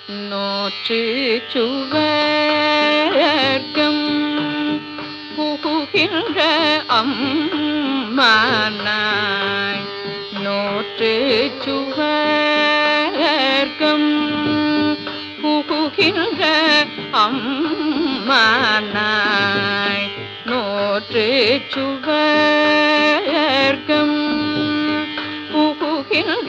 நோற்று சுவர்க்கம் புகுகின்ற அம்மானாய் நோற்று சுவர்க்கம் புகுகின்ற அம்மானாய் நோற்று சுவர்க்கம் புகுகின்ற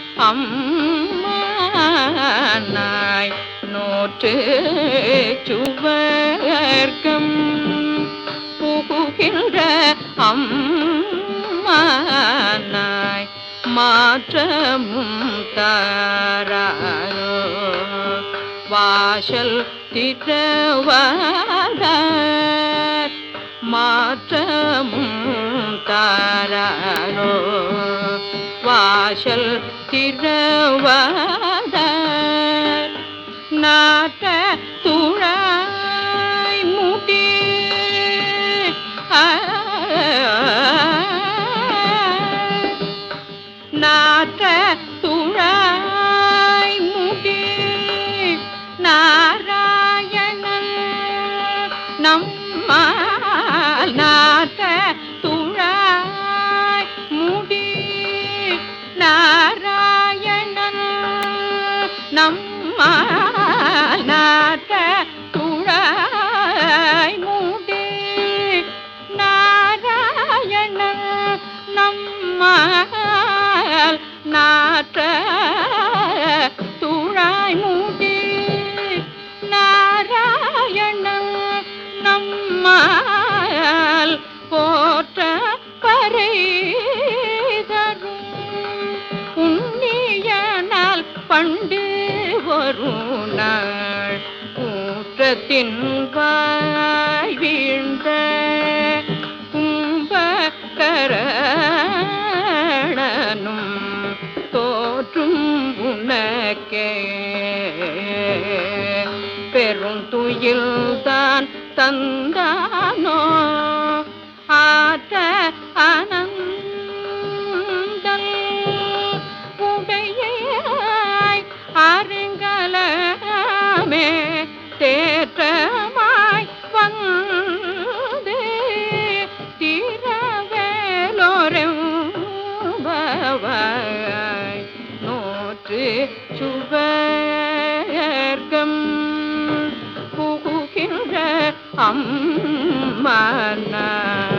அம்மானாய் நோற்று சுவர்க்கம் புகுகின்ற அம்மானாய் மாற்றமும் தாராரோ வாசல் திறவாதார் மாற்றமும் தாராரோ வாசல் திறவாதார் நாட்ட துழாய் முடி நாட்ட துழாய் முடி நாராயணன் நம்மால் நாட்ட துழாய் முடி நாராயணன் நம்மால் நாட்ட துழாய் முடி நாராயணன் நம்மால் நாட்ட துழாய் முடி நாராயணன் நம்மால் போற்ற பறை தரும் புண்ணியனால் பண்டு ஒரு நாள் ஊற்றத்தின் வாய் வீழ்ந்த கும்பகரணனும் தோற்றும் உனக்கே பெரும் துயில்தான் தந்தானோ ஆற்ற அனந்தல் உடையாய் அருங்கலமே தேற்றமாய் வந்து திரவேலோரெம்பவாய் நோற்று சுவர்க்கம் புகுகின்ற அம்மானாய்